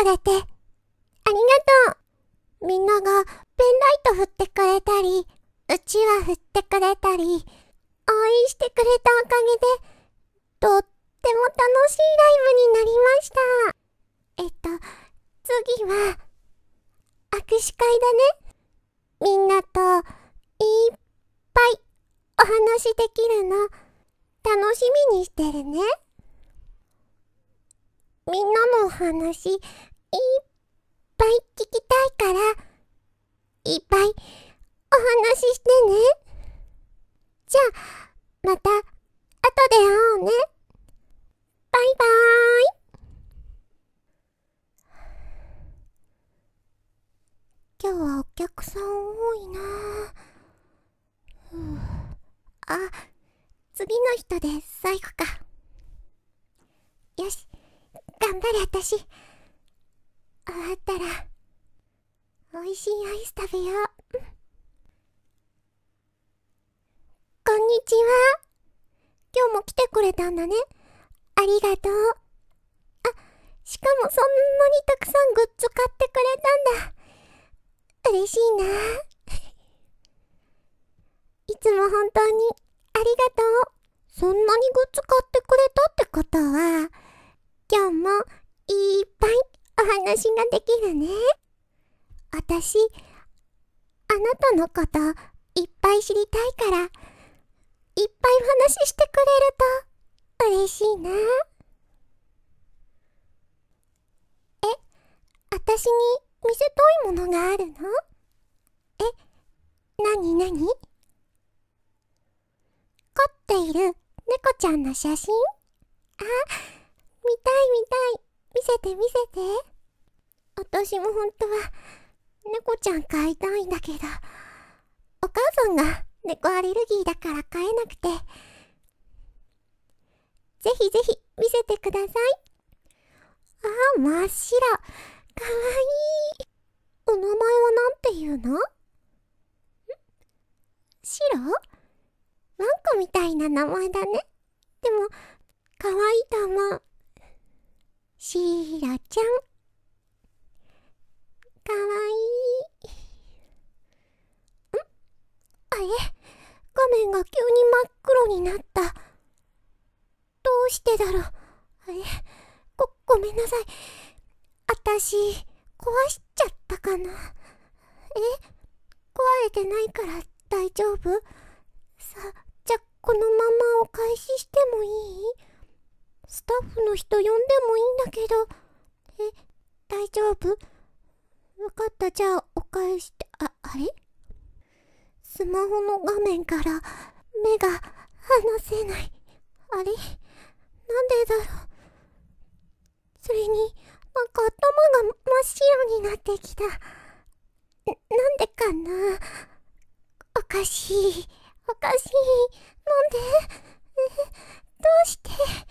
れて、ありがとう。みんながペンライト振ってくれたり、うちわ振ってくれたり、応援してくれたおかげで、とっても楽しいライブになりました。次は、握手会だね。みんなといっぱいお話できるの、楽しみにしてるね。みんなのお話、いっぱい聞きたいから、いっぱいお話ししてね。じゃあ、また、後で会おうね。バイバーイ。今日はお客さん多いなぁ。あ、次の人で最後か。よし、頑張れ私。終わったら、美味しいアイス食べよう。こんにちは。今日も来てくれたんだね。ありがとう。あ、しかもそんなにたくさんグッズ買ってくれたんだ。嬉しいな。いつも本当にありがとう。そんなにグッズ買ってくれたってことは、今日もいっぱいお話ができるね。私、あなたのこといっぱい知りたいから、いっぱい話してくれると嬉しいな。私に見せたいものがあるの？なになに？飼っている猫ちゃんの写真？あ、見たい見たい。見せて見せて。私も本当は猫ちゃん飼いたいんだけど、お母さんが猫アレルギーだから飼えなくて。ぜひぜひ見せてください。あ、真っ白。かわいい。お名前はなんて言うの？白？ワンコみたいな名前だね。でも、かわいいと思う。シーラちゃん。かわいい。あれ？画面が急に真っ黒になった。どうしてだろう。ごめんなさい。あたし、壊しちゃったかな。壊れてないから大丈夫？じゃ、このままお返ししてもいい？スタッフの人呼んでもいいんだけど。大丈夫？わかった、じゃあお返して、あれ？スマホの画面から目が離せない。あれ？なんでだろう。それに、なんか頭が真っ白になってきた。なんでかな？おかしい。おかしい。なんで？どうして？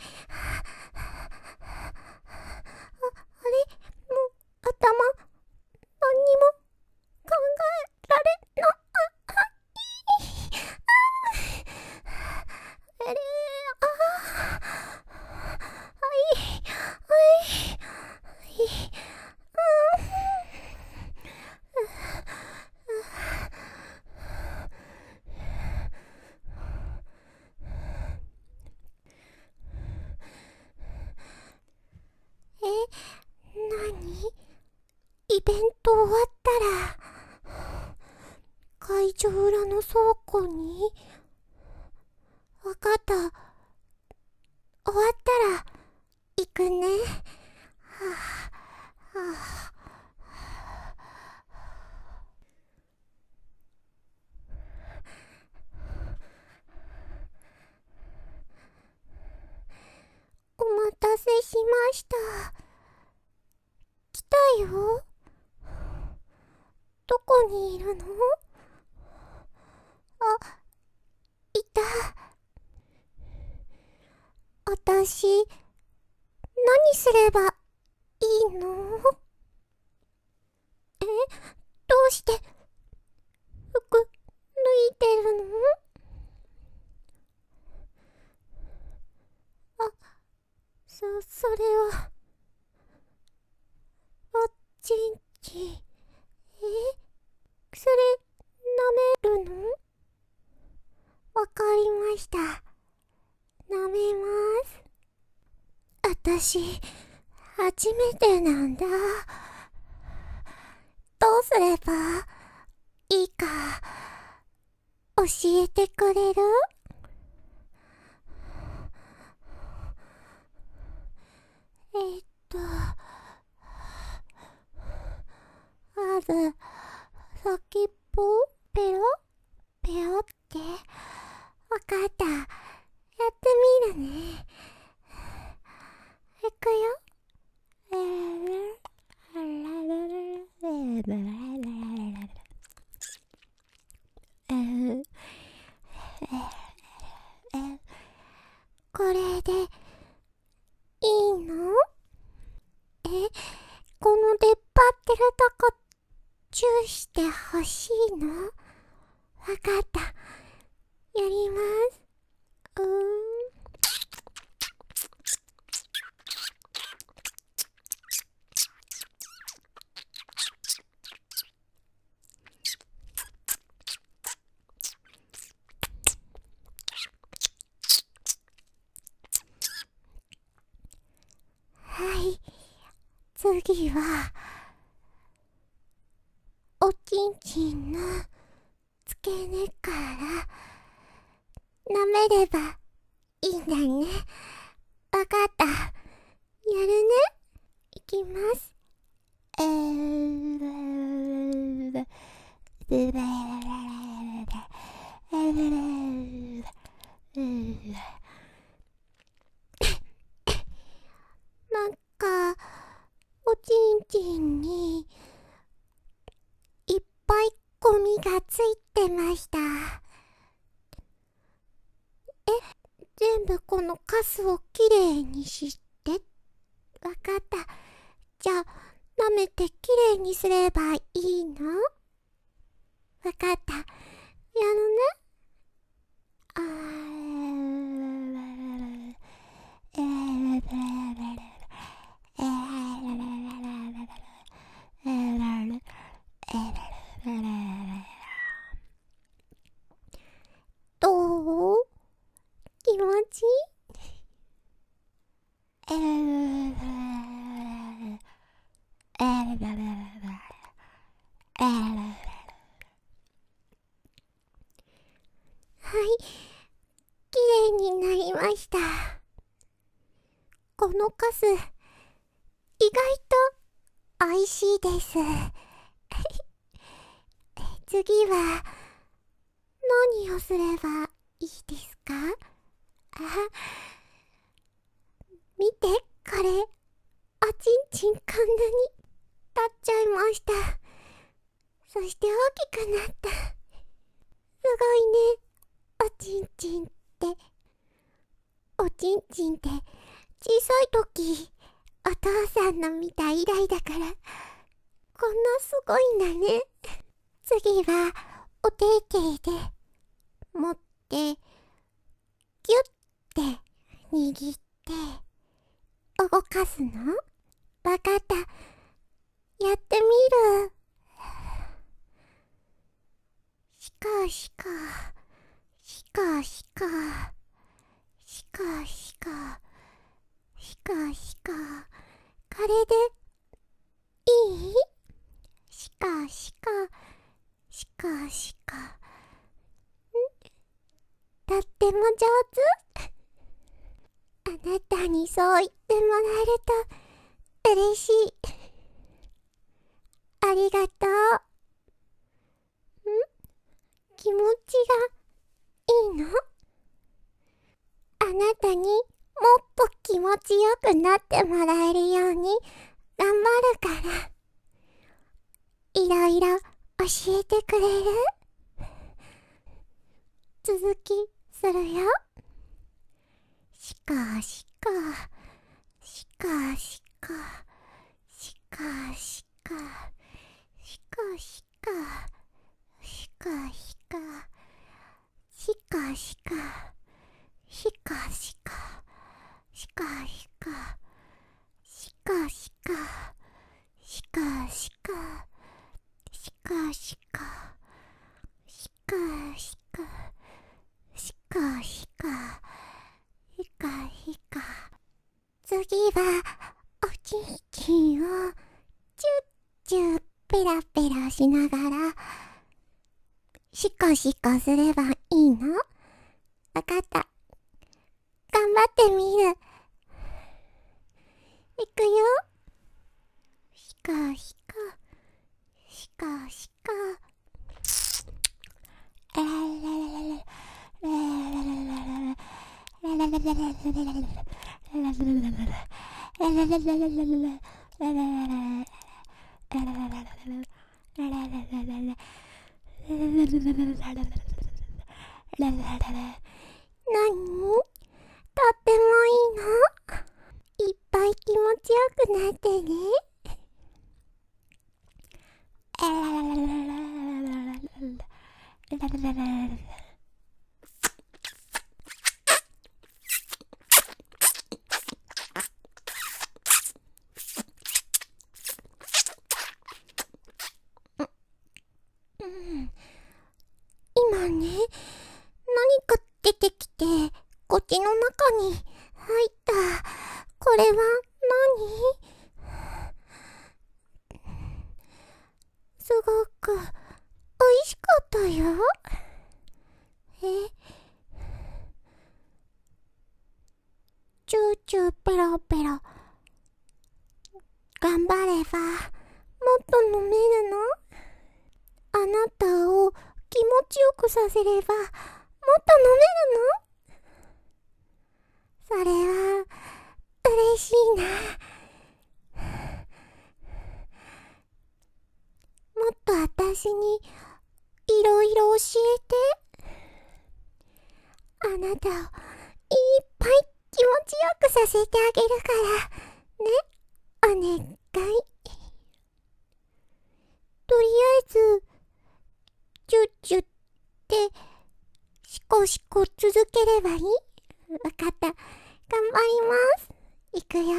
あれ？もう、頭、何にも考えられない。あれ？はい、はい。なに？イベント終わったら、会場裏の倉庫に？わかった。終わったら、行くね。はあ、はあ、お待たせしました。来たよ。どこにいるの？あ、いた。私、何すればいいの？どうして服脱いでるの？あ、それは、 ちんちん。それ、舐めるの？わかりました。舐めます。あたし、初めてなんだ。どうすればいいか、教えてくれる？えっと、まず、先っぽ、ペロペロって。わかった。やってみるね。いくよ。これでいいの？この出っ張ってるとこチューしてほしいの？わかった。やります。はい。次は、おちんちんの付け根から舐めればいいんだね。わかった。やるね。いきます。なんか、おちんちんにいっぱいゴミがついてました。全部このカスをきれいにして。わかった。じゃあ、舐めてきれいにすればいいの？わかった。やるね。どう？気持ちいはい、きれいになりました。このカス、意外と美味しいです。次は、何をすればいいですか？見て、これ、おちんちんこんなに立っちゃいました。そして大きくなった。すごいね、おちんちんって。おちんちんって小さい時、お父さんの見た以来だから、こんなすごいんだね。次は、お手手で持って、ギュッて握って、動かすの？わかった。やってみる。しかしか、しかしか、しかしか、しかしか、これでいい？しかしか、しかしか。とっても上手。あなたにそう言ってもらえると嬉しい。ありがとう。気持ちがいいの？あなたにもっと気持ちよくなってもらえるように頑張るから。いろいろ教えてくれる？続きするよ。しかしか、しかしか、しかしか、しかしか、しかしか、しかしか、しかしか、しかしか、しかしか、しかし次はおちんちんをチュッチュッペラペラしながらシコシコすればいいの？わかった。頑張ってみる。いくよ。シコシコシコシコ。なに？とってもいいの？いっぱい気持ちよくなってね。今ね、何か出てきて、口の中に入った。これは何？すごく美味しかったよ。チューチューペロペロ。頑張れば、もっと飲めるの？あなたを気持ちよくさせれば、もっと飲めるの？それは、嬉しいな。もっと私に、いろいろ教えて。あなたを、いっぱい気持ちよくさせてあげるから、ね、お願い。とりあえず、チュッチュってシコシコ続ければいい？わかった。頑張ります。いくよ。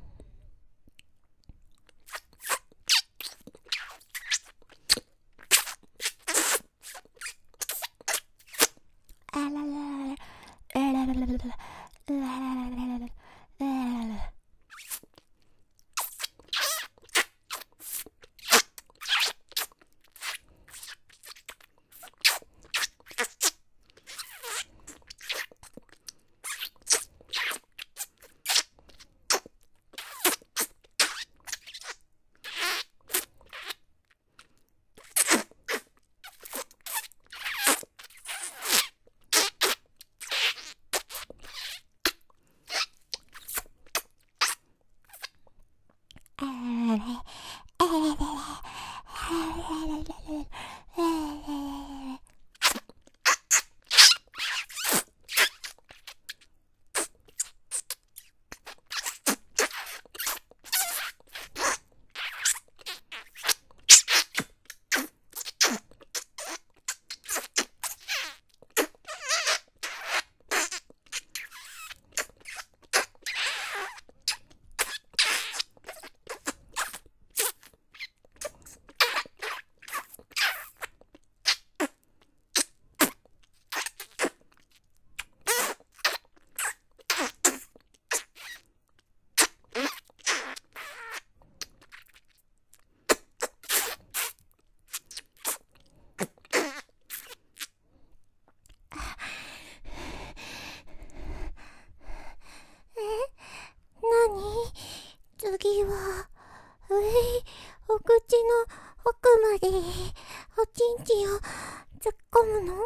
次は、お口の奥までおちんちんを突っ込むの？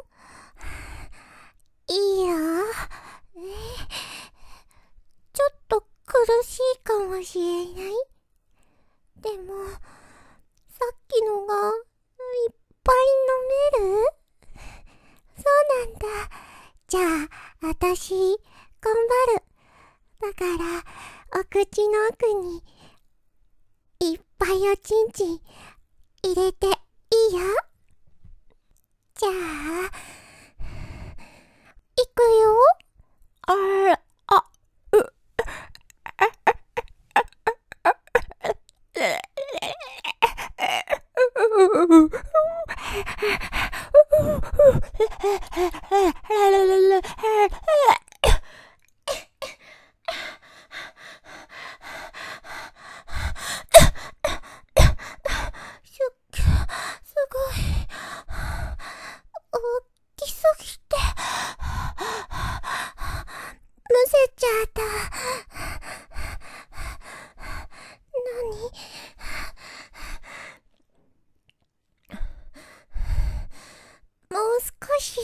いいよ。ちょっと苦しいかもしれない。でも、さっきのがいっぱい飲める？そうなんだ。じゃあ、私、頑張る。だから、お口の奥にいっぱいおちんちん入れていいよ。じゃあ、いくよ。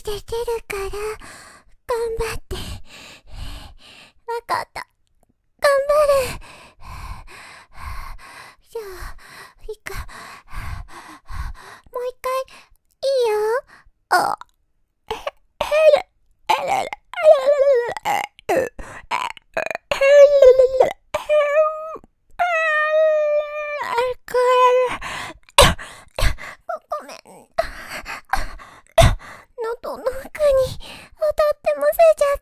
て出るから頑張って。わかった。頑張る。じゃあいいか。もう一回いいよ。あ、ごめん。喉の奥に当たってむせちゃった。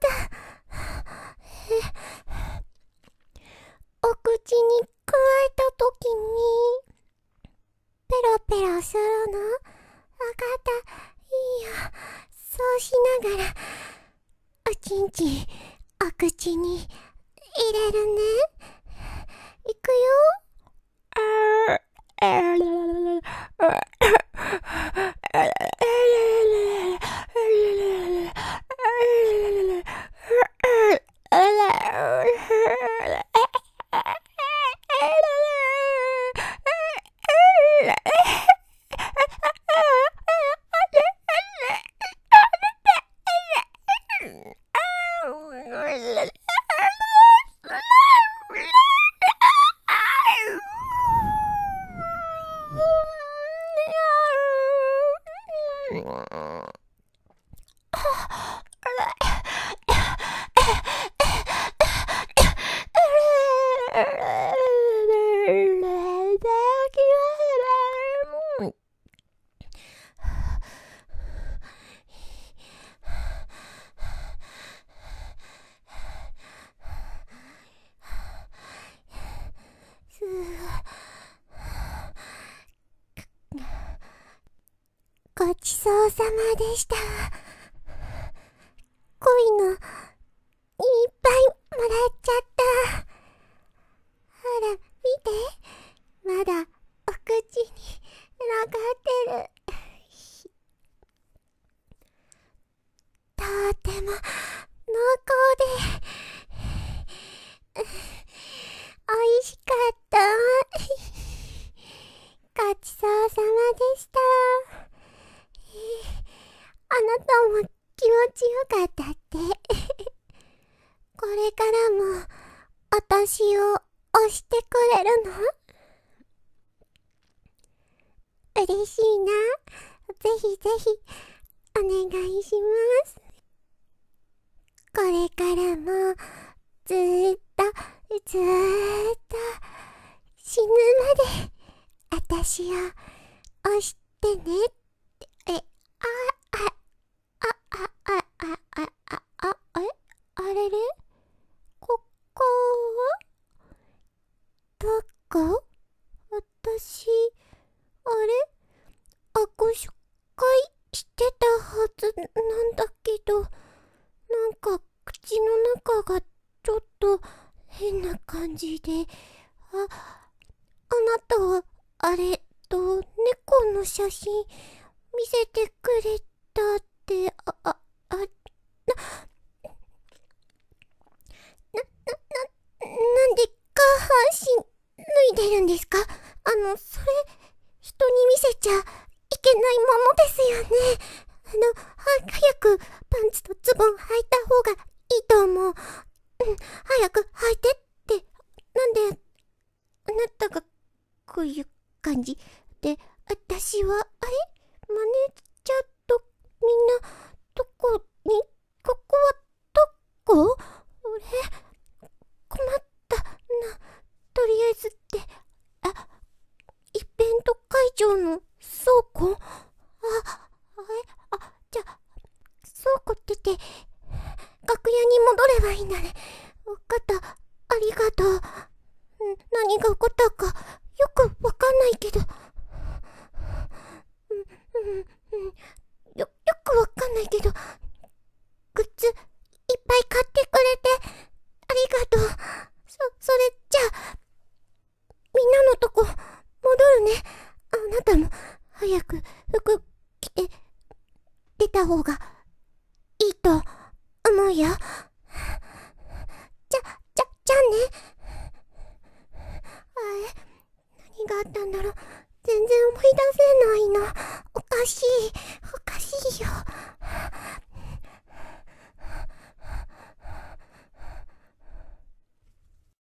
お口にくわえたときにペロペロするの。わかった。いいよ。そうしながらおちんちんお口に入れるね。いくよ。ごちそうさまでした。恋のいっぱいもらっちゃった。ほら見て、まだお口に残ってる。とっても濃厚でおいしかった。ごちそうさまでした。あなたも気持ちよかったって。これからも私を押してくれるの？嬉しいな。ぜひぜひお願いします。これからもずーっと死ぬまで私を押してねって。あれれ？ここはどこ？私、あれ？握手会してたはずなんだけど、なんか口の中がちょっと変な感じで、あなたはあれ猫の写真見せてくれたって、なんで下半身脱いでるんですか？それ、人に見せちゃいけないものですよね。早くパンツとズボン履いた方がいいと思う。早く履いてって。なんで、あなたがこういう感じで、私は、あれ？マネージャーとみんな、どこに、ここはどこ？俺、困ったな。とりあえずって、イベント会場の倉庫？じゃあ、倉庫ってて、楽屋に戻ればいいんだね。わかった。ありがとう。何が起こったか、よくわかんないけど。よくわかんないけど、グッズいっぱい買ってくれて、ありがとう。それじゃあ、みんなのとこ、戻るね。あなたも、早く服着て、出た方がいいと思うよ。じゃあね。何があったんだろう。全然思い出せないの。おかしいよ。